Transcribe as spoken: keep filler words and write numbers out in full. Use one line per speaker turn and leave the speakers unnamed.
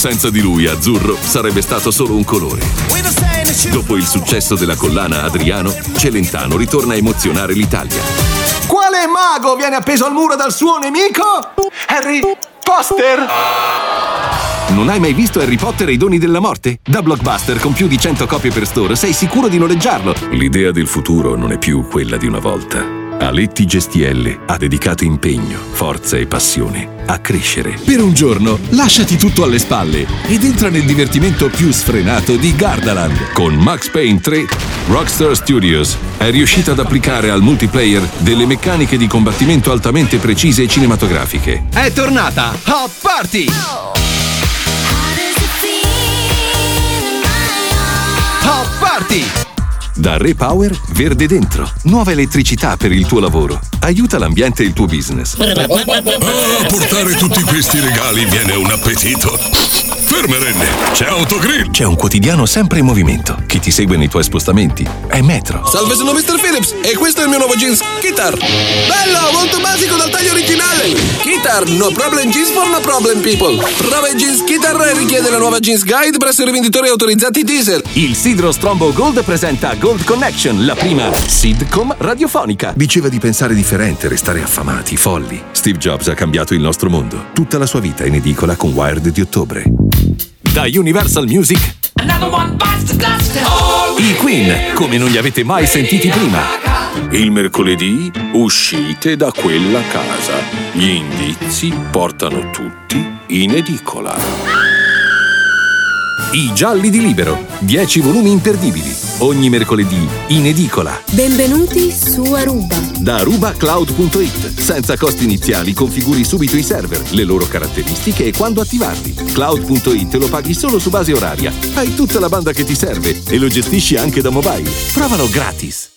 Senza di lui azzurro sarebbe stato solo un colore. Dopo il successo della collana Adriano, Celentano ritorna a emozionare l'Italia.
Quale mago viene appeso al muro dal suo nemico? Harry Potter!
Non hai mai visto Harry Potter e i doni della morte? Da Blockbuster, con più di cento copie per store, sei sicuro di noleggiarlo. L'idea del futuro non è più quella di una volta. Aletti Gestielle ha dedicato impegno, forza e passione a crescere. Per un giorno lasciati tutto alle spalle ed entra nel divertimento più sfrenato di Gardaland. Con Max Payne tre, Rockstar Studios è riuscita ad applicare al multiplayer delle meccaniche di combattimento altamente precise e cinematografiche.
È tornata Hot Party! Hot Party!
Da Repower, verde dentro. Nuova elettricità per il tuo lavoro. Aiuta l'ambiente e il tuo business.
Ah, a portare tutti questi regali viene un appetito. Fermerenne, c'è Autogrill.
C'è un quotidiano sempre in movimento che ti segue nei tuoi spostamenti. È Metro.
Salve, sono mister Phillips e questo è il mio nuovo jeans Guitar. Bello, molto basico dal taglio originale. Guitar, no problem jeans for no problem people. Prova i jeans Guitar e richiede la nuova Jeans Guide presso i rivenditori autorizzati Diesel.
Il Sidro Strombo Gold presenta Gold Connection, la prima sitcom radiofonica. Diceva di pensare differente, restare affamati, folli. Steve Jobs ha cambiato il nostro mondo. Tutta la sua vita in edicola con Wired di ottobre. Da Universal Music, i Queen, come non li avete mai sentiti prima. Il mercoledì uscite da quella casa. Gli indizi portano tutti in edicola. I Gialli di Libero, dieci volumi imperdibili, ogni mercoledì in edicola.
Benvenuti su Aruba.
Da arubacloud punto it, senza costi iniziali configuri subito i server, le loro caratteristiche e quando attivarli. Cloud punto it lo paghi solo su base oraria, hai tutta la banda che ti serve e lo gestisci anche da mobile. Provalo gratis.